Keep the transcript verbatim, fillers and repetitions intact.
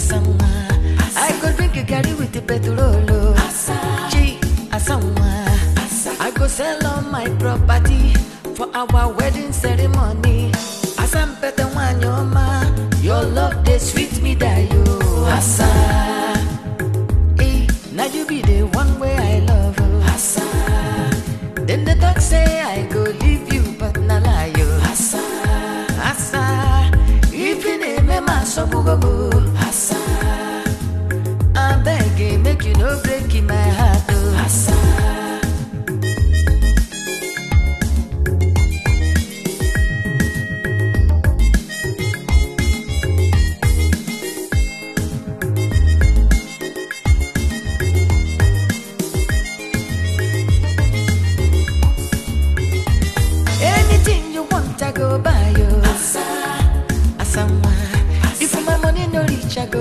Asama. I go drink a carry with the petrol. Asa. G, Asama. I go sell all my property for our